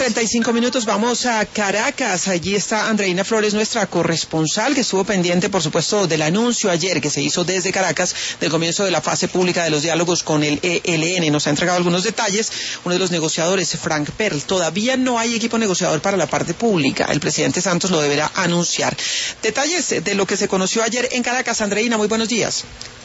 2:45, vamos a Caracas. Allí está Andreina Flores, nuestra corresponsal, que estuvo pendiente, por supuesto, del anuncio ayer que se hizo desde Caracas del comienzo de la fase pública de los diálogos con el ELN. Nos ha entregado algunos detalles. Uno de los negociadores, Frank Perl. Todavía no hay equipo negociador para la parte pública. El presidente Santos lo deberá anunciar. Detalles de lo que se conoció ayer en Caracas. Andreina, muy buenos días.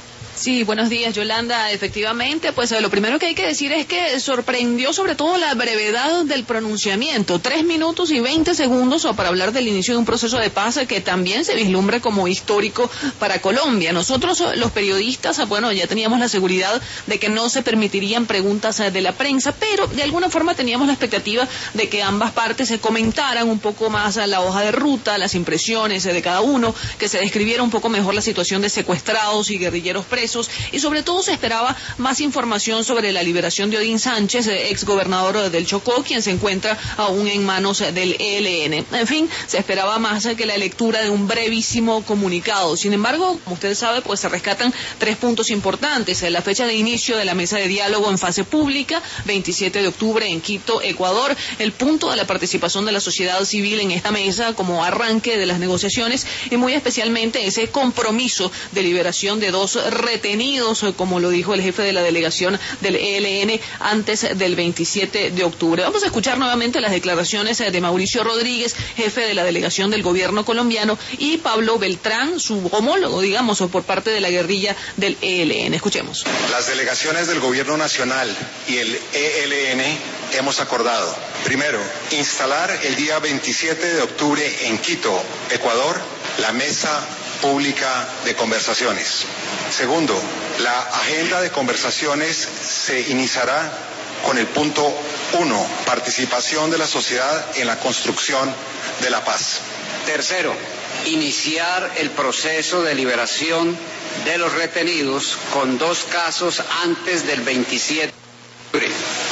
Sí, buenos días, Yolanda. Efectivamente, pues lo primero que hay que decir es que sorprendió sobre todo la brevedad del pronunciamiento. 3 minutos y 20 segundos para hablar del inicio de un proceso de paz que también se vislumbra como histórico para Colombia. Nosotros, los periodistas, bueno, ya teníamos la seguridad de que no se permitirían preguntas de la prensa, pero de alguna forma teníamos la expectativa de que ambas partes se comentaran un poco más la hoja de ruta, las impresiones de cada uno, que se describiera un poco mejor la situación de secuestrados y guerrilleros presos, y sobre todo se esperaba más información sobre la liberación de Odín Sánchez, ex gobernador del Chocó, quien se encuentra aún en manos del ELN. En fin, se esperaba más que la lectura de un brevísimo comunicado. Sin embargo, como usted sabe, pues se rescatan 3 puntos importantes. La fecha de inicio de la mesa de diálogo en fase pública, 27 de octubre en Quito, Ecuador. El punto de la participación de la sociedad civil en esta mesa como arranque de las negociaciones, y muy especialmente ese compromiso de liberación de 2 retenidos, como lo dijo el jefe de la delegación del ELN antes del 27 de octubre. Vamos a escuchar nuevamente las declaraciones de Mauricio Rodríguez, jefe de la delegación del gobierno colombiano, y Pablo Beltrán, su homólogo, digamos, por parte de la guerrilla del ELN. Escuchemos. Las delegaciones del gobierno nacional y el ELN hemos acordado, primero, instalar el día 27 de octubre en Quito, Ecuador, la mesa pública de conversaciones. Segundo, la agenda de conversaciones se iniciará con el punto 1, participación de la sociedad en la construcción de la paz. Tercero, iniciar el proceso de liberación de los retenidos con 2 casos antes del 27 de octubre.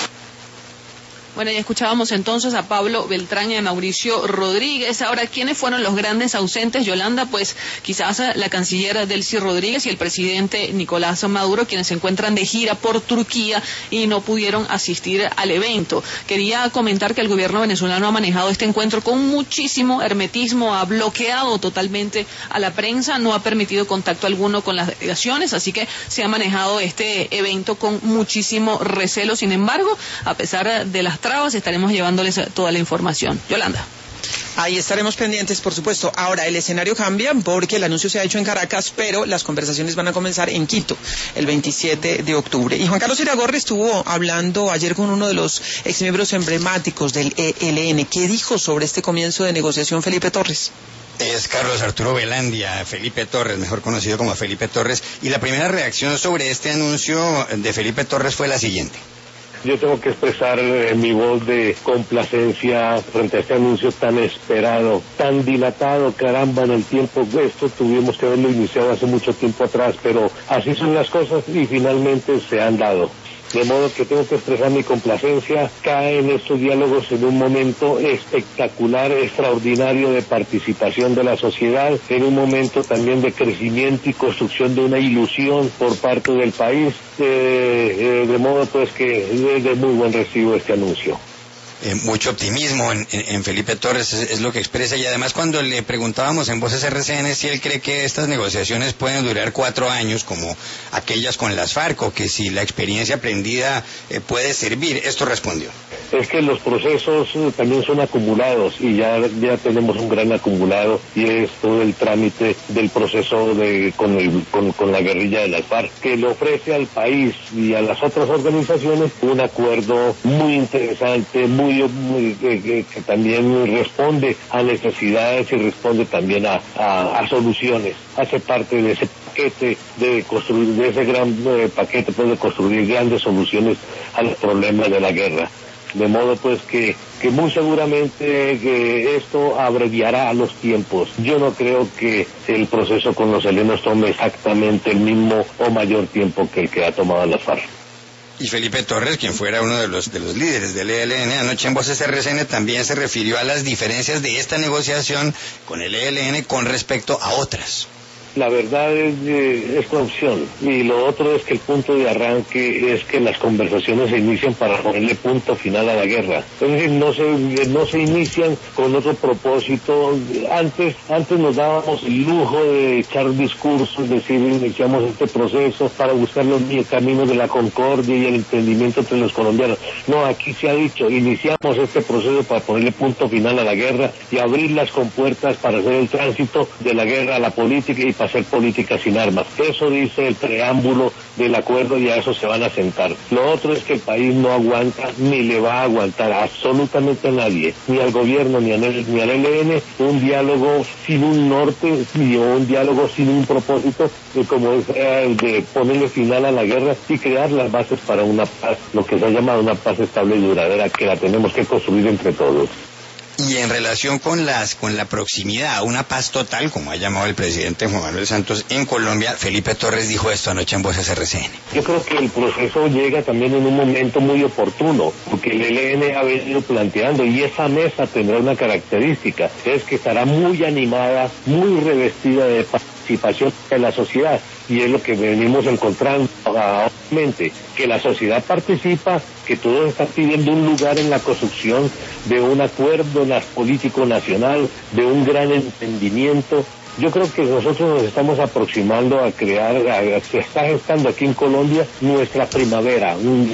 Bueno, ya escuchábamos entonces a Pablo Beltrán y a Mauricio Rodríguez. Ahora, ¿quiénes fueron los grandes ausentes, Yolanda? Pues quizás la canciller Delcy Rodríguez y el presidente Nicolás Maduro, quienes se encuentran de gira por Turquía y no pudieron asistir al evento. Quería comentar que el gobierno venezolano ha manejado este encuentro con muchísimo hermetismo, ha bloqueado totalmente a la prensa, no ha permitido contacto alguno con las delegaciones, así que se ha manejado este evento con muchísimo recelo. Sin embargo, a pesar de las trabas, estaremos llevándoles toda la información. Yolanda. Ahí estaremos pendientes, por supuesto. Ahora, el escenario cambia porque el anuncio se ha hecho en Caracas, pero las conversaciones van a comenzar en Quito, el 27 de octubre. Y Juan Carlos Iragorri estuvo hablando ayer con uno de los exmiembros emblemáticos del ELN. ¿Qué dijo sobre este comienzo de negociación Felipe Torres? Es Carlos Arturo Velandia, Felipe Torres, mejor conocido como Felipe Torres. Y la primera reacción sobre este anuncio de Felipe Torres fue la siguiente. Yo tengo que expresar mi voz de complacencia frente a este anuncio tan esperado, tan dilatado, caramba, en el tiempo. Esto tuvimos que haberlo iniciado hace mucho tiempo atrás, pero así son las cosas y finalmente se han dado. De modo que tengo que expresar mi complacencia. Caen estos diálogos en un momento espectacular, extraordinario de participación de la sociedad, en un momento también de crecimiento y construcción de una ilusión por parte del país, de modo pues que es de muy buen recibo este anuncio. Mucho optimismo en Felipe Torres es lo que expresa, y además cuando le preguntábamos en Voces RCN si él cree que estas negociaciones pueden durar 4 años como aquellas con las FARC, o que si la experiencia aprendida puede servir, esto respondió. Es que los procesos también son acumulados y ya tenemos un gran acumulado, y es todo el trámite del proceso con la guerrilla de las FARC, que le ofrece al país y a las otras organizaciones un acuerdo muy interesante, que también responde a necesidades y responde también a soluciones. Hace parte de ese paquete de construir, de ese gran paquete de construir grandes soluciones a los problemas de la guerra. De modo pues que muy seguramente que esto abreviará los tiempos. Yo no creo que el proceso con los helenos tome exactamente el mismo o mayor tiempo que el que ha tomado la FARC. Y Felipe Torres, quien fuera uno de los líderes del ELN, anoche en Voces RCN también se refirió a las diferencias de esta negociación con el ELN con respecto a otras. La verdad es corrupción. Y lo otro es que el punto de arranque es que las conversaciones se inician para ponerle punto final a la guerra. Es decir, no se inician con otro propósito. Antes nos dábamos el lujo de echar discursos, decir, iniciamos este proceso para buscar los caminos de la concordia y el entendimiento entre los colombianos. No, aquí se ha dicho, iniciamos este proceso para ponerle punto final a la guerra y abrir las compuertas para hacer el tránsito de la guerra a la política y para hacer política sin armas. Eso dice el preámbulo del acuerdo y a eso se van a sentar. Lo otro es que el país no aguanta ni le va a aguantar absolutamente a nadie, ni al gobierno ni al ELN, un diálogo sin un norte ni un diálogo sin un propósito, como es de ponerle final a la guerra y crear las bases para una paz, lo que se ha llamado una paz estable y duradera, que la tenemos que construir entre todos. Y en relación con la proximidad, una paz total, como ha llamado el presidente Juan Manuel Santos en Colombia, Felipe Torres dijo esto anoche en Voces RCN. Yo creo que el proceso llega también en un momento muy oportuno, porque el ELN ha venido planteando, y esa mesa tendrá una característica, es que estará muy animada, muy revestida de participación de la sociedad, y es lo que venimos encontrando actualmente, que la sociedad participa, que todos están pidiendo un lugar en la construcción de un acuerdo político nacional, de un gran entendimiento. Yo creo que nosotros nos estamos aproximando a crear, se está gestando aquí en Colombia nuestra primavera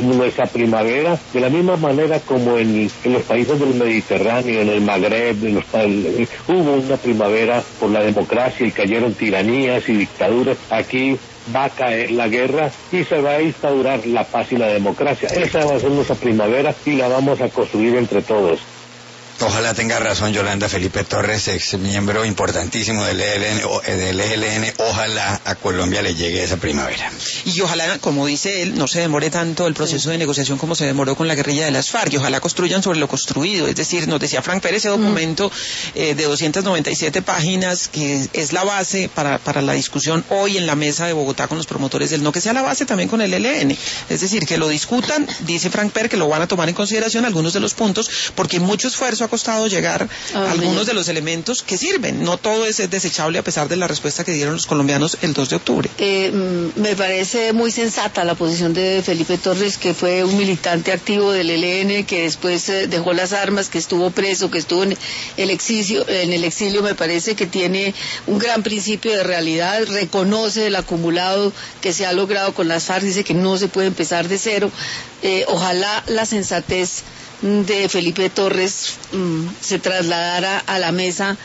de la misma manera como en los países del Mediterráneo, en el Magreb, hubo una primavera por la democracia y cayeron tiranías y dictaduras. Aquí va a caer la guerra y se va a instaurar la paz y la democracia. Esa va a ser nuestra primavera y la vamos a construir entre todos. Ojalá tenga razón Yolanda. Felipe Torres, ex miembro importantísimo del ELN, ojalá a Colombia le llegue esa primavera. Y ojalá, como dice él, no se demore tanto el proceso de negociación como se demoró con la guerrilla de las FARC, y ojalá construyan sobre lo construido. Es decir, nos decía Frank Pérez, ese documento de 297 páginas, que es la base para la discusión hoy en la mesa de Bogotá con los promotores del no, que sea la base también con el ELN. Es decir, que lo discutan, dice Frank Pérez, que lo van a tomar en consideración algunos de los puntos, porque mucho esfuerzo ha costado llegar a algunos de los elementos que sirven. No todo es desechable, a pesar de la respuesta que dieron los colombianos el 2 de octubre. Me parece muy sensata la posición de Felipe Torres, que fue un militante activo del ELN, que después dejó las armas, que estuvo preso, que estuvo en el exilio. Me parece que tiene un gran principio de realidad, reconoce el acumulado que se ha logrado con las FARC, dice que no se puede empezar de cero. Ojalá la sensatez de Felipe Torres se trasladara a la mesa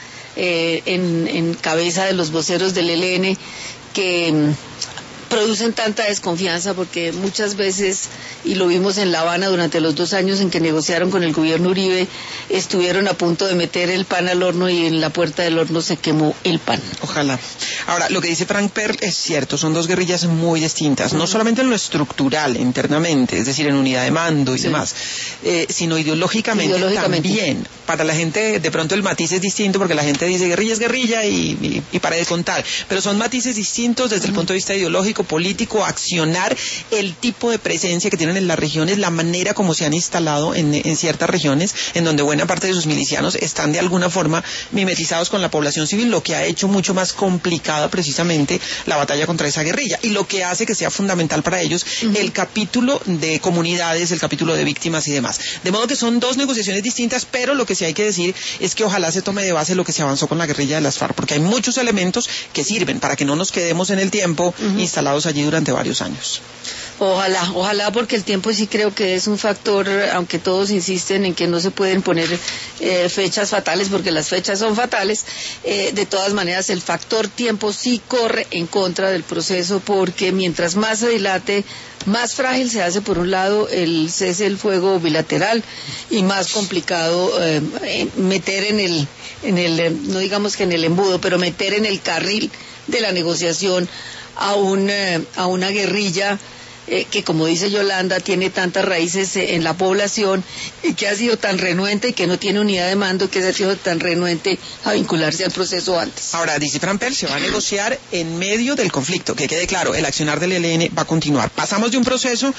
en cabeza de los voceros del ELN, que producen tanta desconfianza, porque muchas veces, y lo vimos en La Habana durante los 2 años en que negociaron con el gobierno Uribe, estuvieron a punto de meter el pan al horno y en la puerta del horno se quemó el pan. Ojalá. Ahora, lo que dice Frank Perl es cierto, son dos guerrillas muy distintas, no solamente en lo estructural, internamente, es decir, en unidad de mando y demás, sino ideológicamente también. Para la gente, de pronto el matiz es distinto, porque la gente dice guerrilla es guerrilla y para de contar, pero son matices distintos desde el punto de vista ideológico, político, accionar, el tipo de presencia que tienen en las regiones, la manera como se han instalado en ciertas regiones, en donde buena parte de sus milicianos están de alguna forma mimetizados con la población civil, lo que ha hecho mucho más complicada precisamente la batalla contra esa guerrilla, y lo que hace que sea fundamental para ellos el capítulo de comunidades, el capítulo de víctimas y demás. De modo que son dos negociaciones distintas, pero lo que sí hay que decir es que ojalá se tome de base lo que se avanzó con la guerrilla de las FARC, porque hay muchos elementos que sirven para que no nos quedemos en el tiempo instalados allí durante varios años. Ojalá, porque el tiempo sí creo que es un factor, aunque todos insisten en que no se pueden poner fechas fatales, porque las fechas son fatales. De todas maneras, el factor tiempo sí corre en contra del proceso, porque mientras más se dilate, más frágil se hace, por un lado, el cese del fuego bilateral, y más complicado meter en el, no digamos que en el embudo, pero meter en el carril de la negociación a una guerrilla que, como dice Yolanda, tiene tantas raíces en la población, y que ha sido tan renuente y que no tiene unidad de mando, que ha sido tan renuente a vincularse al proceso antes. Ahora, dice Frank Perl, se va a negociar en medio del conflicto, que quede claro, el accionar del ELN va a continuar. Pasamos de un proceso